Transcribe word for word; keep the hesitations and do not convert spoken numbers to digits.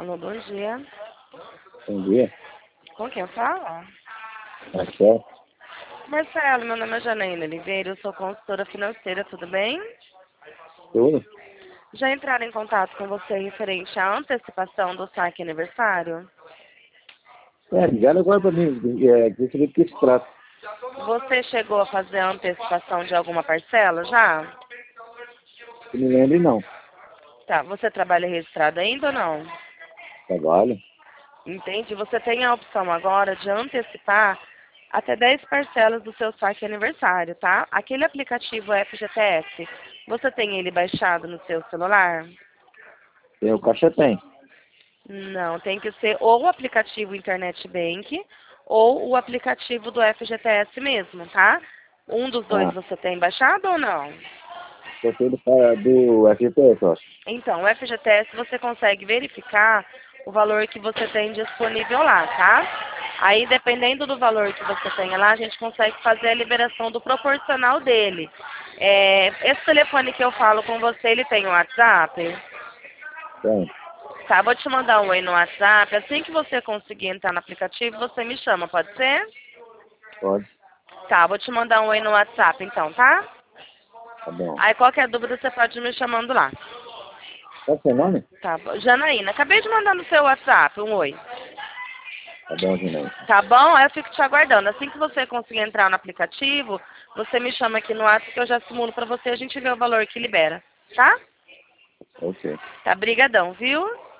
Alô, bom dia. Bom dia. Com quem eu falo? Marcelo. Marcelo, meu nome é Janaína Oliveira, eu sou consultora financeira, tudo bem? Tudo? Já entraram em contato com você referente à antecipação do saque aniversário? É, ligaram agora pra mim. É, queria saber do que se trata. Você chegou a fazer a antecipação de alguma parcela já? Se me lembre, não. Tá, você trabalha registrado ainda ou não? Trabalho. Entende? Você tem a opção agora de antecipar até dez parcelas do seu saque aniversário, tá? Aquele aplicativo F G T S, você tem ele baixado no seu celular? Tem o Caixa Tem. Não, tem que ser ou o aplicativo Internet Bank ou o aplicativo do F G T S mesmo, tá? Um dos dois Ah, você tem baixado ou não? gostei do, cara do F G T S, eu acho. Então, o F G T S você consegue verificar o valor que você tem disponível lá, tá? Aí, dependendo do valor que você tenha lá, a gente consegue fazer a liberação do proporcional dele. É, esse telefone que eu falo com você, ele tem o WhatsApp? Tem. Tá, vou te mandar um oi no WhatsApp. Assim que você conseguir entrar no aplicativo, você me chama, pode ser? Pode. Tá, vou te mandar um oi no WhatsApp então, tá? Tá bom. Aí qualquer dúvida você pode me chamando lá. Qual é o seu nome? Tá, bom. Janaína, acabei de mandar no seu WhatsApp um oi. Tá bom, Julião. Tá bom? Aí eu fico te aguardando. Assim que você conseguir entrar no aplicativo, você me chama aqui no WhatsApp que eu já simulo pra você. A gente vê o valor que libera. Tá? Ok. Tá, brigadão, viu?